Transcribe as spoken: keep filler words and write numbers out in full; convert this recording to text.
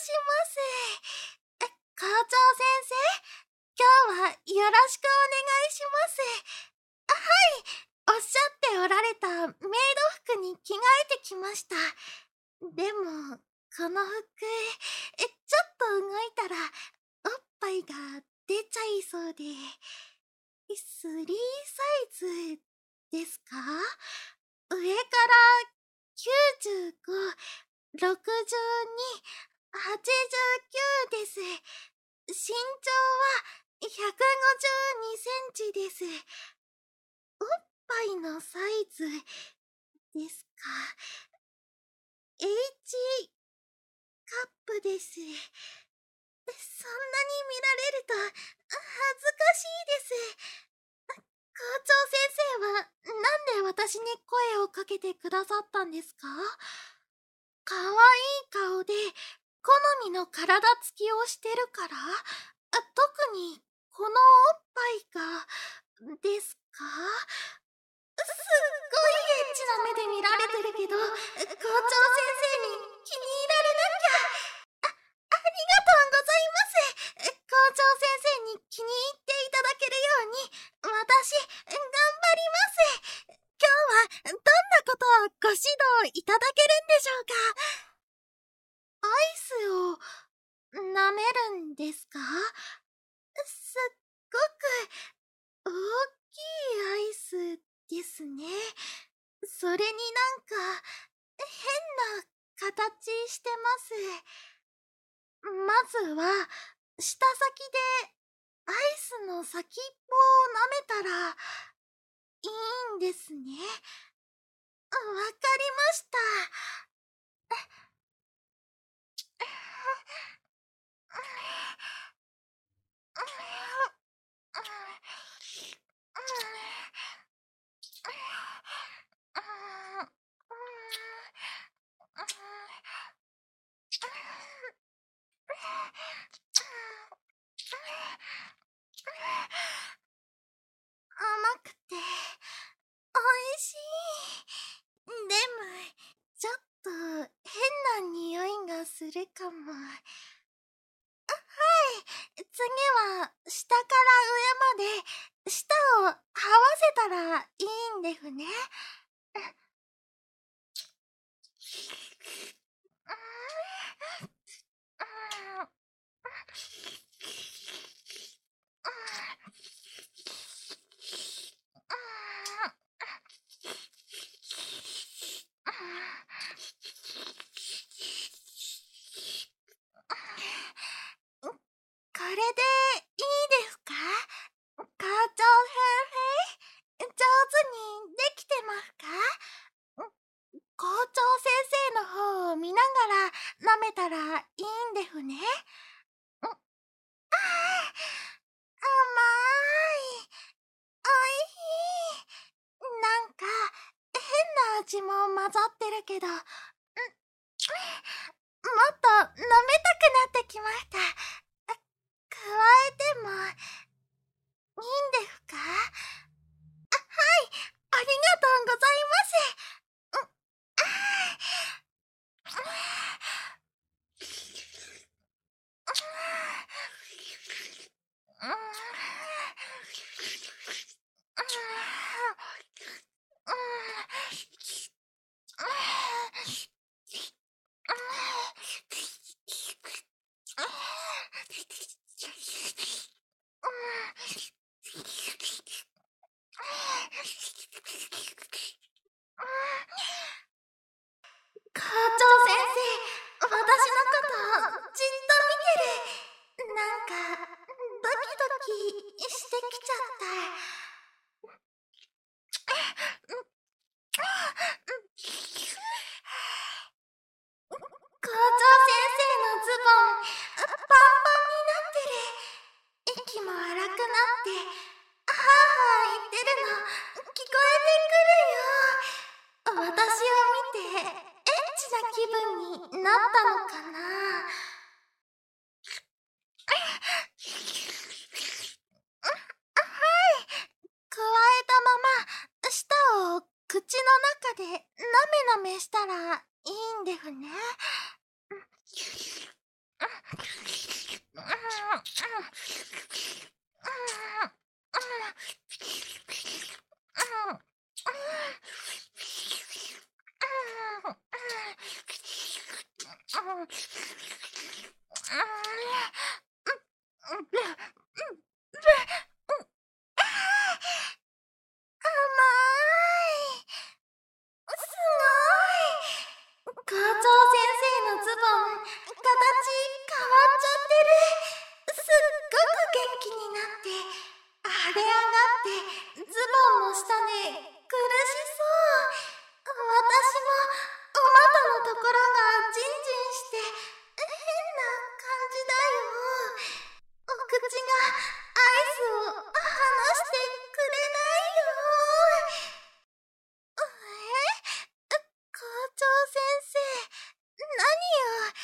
します。え校長先生、今日はよろしくお願いします。あ、はい、おっしゃっておられたメイド服に着替えてきました。でも、この服、え、ちょっと動いたら、おっぱいが出ちゃいそうで、スリーサイズですか？上からきゅうじゅうご、ろくじゅうに、はちじゅうきゅうです。身長はひゃくごじゅうにセンチです。おっぱいのサイズですか。H カップです。そんなに見られると恥ずかしいです。校長先生はなんで私に声をかけてくださったんですか？かわいい顔で好みの体つきをしてるから？あ、特にこのおっぱいがですか？すっごいエッチな目で見られてるけど、校長先生に気に入られなきゃ。あ、ありがとうございます。校長先生に気に入っていただけるように、私、頑張ります。今日はどんなことをご指導いただけるんでしょうか？アイスを舐めるんですか？すっごく大きいアイスですね。それになんか変な形してます。まずは舌先でアイスの先っぽを舐めたらいいんですね。わかりました。甘くておいしい。でもちょっと変な匂いがするかも。あ、はい、次は下から上まで舌を合わせたらいいんですね。これでいいですか？校長先生、上手にできてますか？校長先生の方を見ながら舐めたらいいんですね。ああ、甘い。おいしい。なんか変な味も混ざってるけど、んもっと舐めたくなってきました。加えてもいいんですか？あ、はい、ありがとうございます。うん、校長先生、私のことをじっと見てる。なんかドキドキしてきちゃった。校長先生のズボンパンパンになってる。息も荒くなってはぁはぁ言ってるの聞こえてくるよ。私を見てエッチな気分になったのかな？はい、加えたまま舌を口の中でなめなめしたらいいんですね。 うん